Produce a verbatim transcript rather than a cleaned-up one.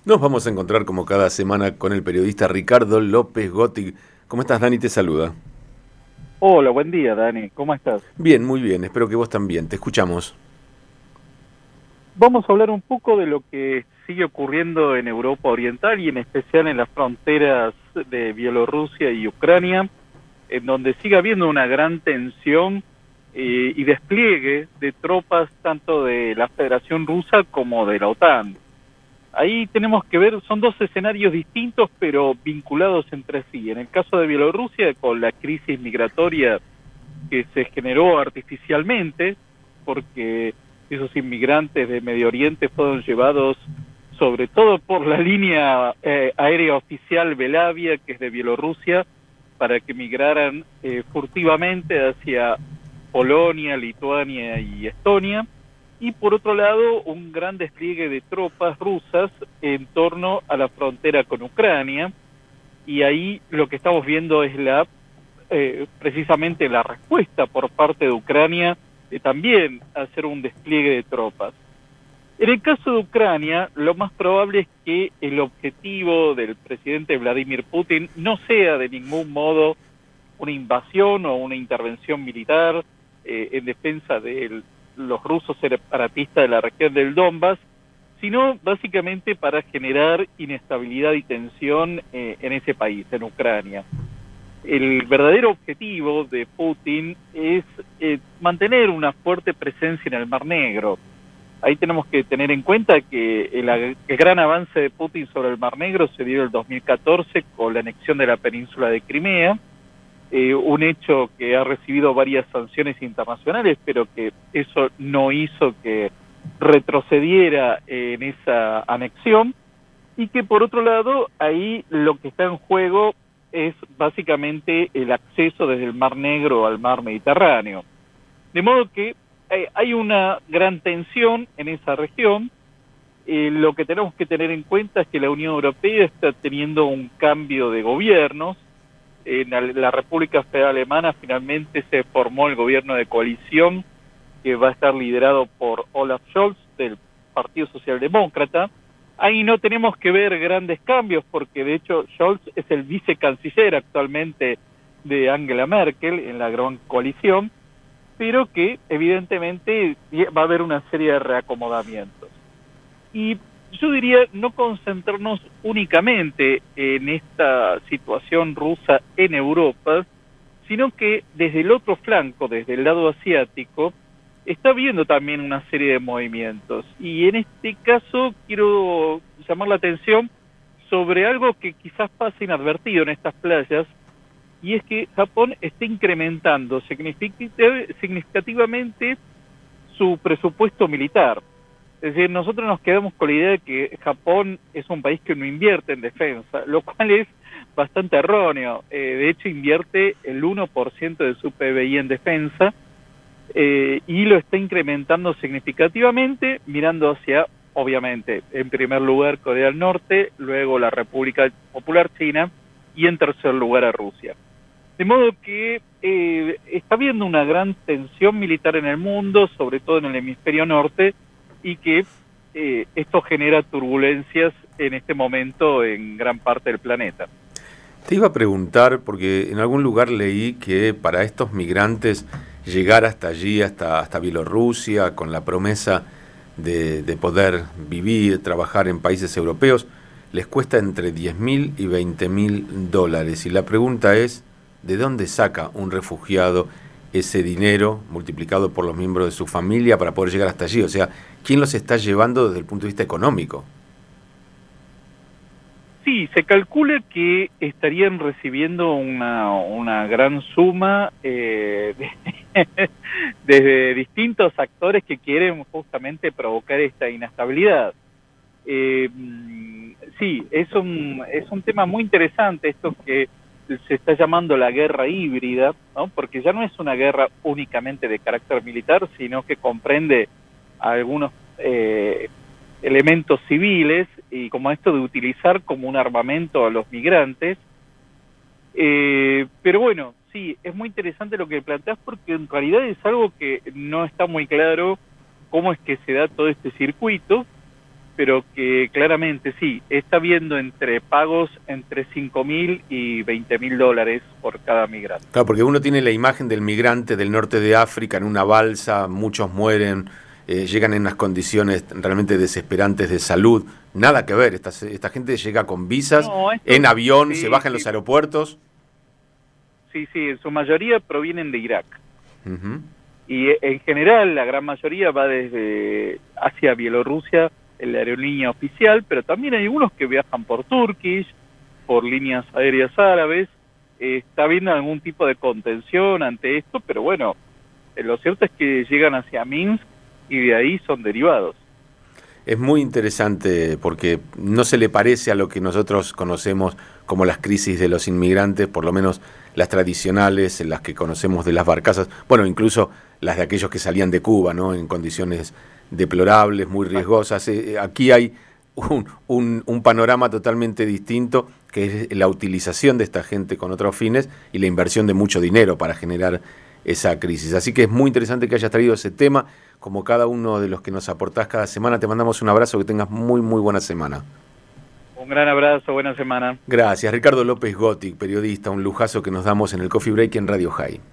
Nos vamos a encontrar como cada semana con el periodista Ricardo López Gotti. ¿Cómo estás, Dani? Te saluda. Hola, buen día, Dani. ¿Cómo estás? Bien, muy bien. Espero que vos también. Te escuchamos. Vamos a hablar un poco de lo que sigue ocurriendo en Europa Oriental y en especial en las fronteras de Bielorrusia y Ucrania, en donde sigue habiendo una gran tensión eh, y despliegue de tropas tanto de la Federación Rusa como de la OTAN. Ahí tenemos que ver, son dos escenarios distintos pero vinculados entre sí. En el caso de Bielorrusia, con la crisis migratoria que se generó artificialmente, porque esos inmigrantes de Medio Oriente fueron llevados sobre todo por la línea eh, aérea oficial Belavia, que es de Bielorrusia, para que migraran eh, furtivamente hacia Polonia, Lituania y Estonia, y por otro lado un gran despliegue de tropas rusas en torno a la frontera con Ucrania, y ahí lo que estamos viendo es la eh, precisamente la respuesta por parte de Ucrania de también hacer un despliegue de tropas. En el caso de Ucrania, lo más probable es que el objetivo del presidente Vladimir Putin no sea de ningún modo una invasión o una intervención militar eh, en defensa de los rusos separatistas de la región del Donbass, sino básicamente para generar inestabilidad y tensión eh, en ese país, en Ucrania. El verdadero objetivo de Putin es eh, mantener una fuerte presencia en el Mar Negro. Ahí tenemos que tener en cuenta que el, el gran avance de Putin sobre el Mar Negro se dio en el dos mil catorce con la anexión de la península de Crimea, eh, un hecho que ha recibido varias sanciones internacionales, pero que eso no hizo que retrocediera en esa anexión, y que por otro lado, ahí lo que está en juego es básicamente el acceso desde el Mar Negro al Mar Mediterráneo. De modo que eh, hay una gran tensión en esa región. Eh, lo que tenemos que tener en cuenta es que la Unión Europea está teniendo un cambio de gobiernos. En la, la República Federal Alemana finalmente se formó el gobierno de coalición que va a estar liderado por Olaf Scholz del Partido Socialdemócrata. Ahí no tenemos que ver grandes cambios porque de hecho Scholz es el vicecanciller actualmente de Angela Merkel en la gran coalición, pero que evidentemente va a haber una serie de reacomodamientos. Y yo diría no concentrarnos únicamente en esta situación rusa en Europa, sino que desde el otro flanco, desde el lado asiático, está habiendo también una serie de movimientos. Y en este caso quiero llamar la atención sobre algo que quizás pasa inadvertido en estas playas, y es que Japón está incrementando significativamente su presupuesto militar. Es decir, nosotros nos quedamos con la idea de que Japón es un país que no invierte en defensa, lo cual es bastante erróneo. Eh, de hecho, invierte el uno por ciento de su P B I en defensa, eh, y lo está incrementando significativamente, mirando hacia, obviamente, en primer lugar Corea del Norte, luego la República Popular China y en tercer lugar a Rusia. De modo que eh, está habiendo una gran tensión militar en el mundo, sobre todo en el hemisferio norte, y que eh, esto genera turbulencias en este momento en gran parte del planeta. Te iba a preguntar, porque en algún lugar leí que para estos migrantes llegar hasta allí, hasta, hasta Bielorrusia, con la promesa de, de poder vivir, trabajar en países europeos, les cuesta entre diez mil y veinte mil dólares. Y la pregunta es, ¿de dónde saca un refugiado ese dinero multiplicado por los miembros de su familia para poder llegar hasta allí? O sea, ¿quién los está llevando desde el punto de vista económico? Sí, se calcula que estarían recibiendo una, una gran suma eh, de, desde distintos actores que quieren justamente provocar esta inestabilidad. Eh, sí, es un, es un tema muy interesante esto que se está llamando la guerra híbrida, ¿no? Porque ya no es una guerra únicamente de carácter militar, sino que comprende algunos eh, elementos civiles, y como esto de utilizar como un armamento a los migrantes. Eh, pero bueno, sí, es muy interesante lo que planteas porque en realidad es algo que no está muy claro cómo es que se da todo este circuito. pero que claramente sí, está viendo entre pagos entre cinco mil y veinte mil dólares por cada migrante. Claro, porque uno tiene la imagen del migrante del norte de África en una balsa, muchos mueren, eh, llegan en unas condiciones realmente desesperantes de salud. Nada que ver, esta, esta gente llega con visas, No, esto, en avión, sí, se baja en sí. los aeropuertos. Sí, sí, en su mayoría provienen de Irak. Uh-huh. Y en general la gran mayoría va desde hacia Bielorrusia en la aerolínea oficial, pero también hay unos que viajan por Turkish, por líneas aéreas árabes. Eh, está habiendo algún tipo de contención ante esto, pero bueno, eh, lo cierto es que llegan hacia Minsk y de ahí son derivados. Es muy interesante porque no se le parece a lo que nosotros conocemos como las crisis de los inmigrantes, por lo menos las tradicionales, las que conocemos de las barcazas, bueno, incluso las de aquellos que salían de Cuba, ¿no? En condiciones deplorables, muy riesgosas. Eh, aquí hay un, un, un panorama totalmente distinto, que es la utilización de esta gente con otros fines y la inversión de mucho dinero para generar esa crisis. Así que es muy interesante que hayas traído ese tema, como cada uno de los que nos aportás cada semana. Te mandamos un abrazo, que tengas muy, muy buena semana. Un gran abrazo, buena semana. Gracias. Ricardo López Gotti, periodista, un lujazo que nos damos en el Coffee Break en Radio High.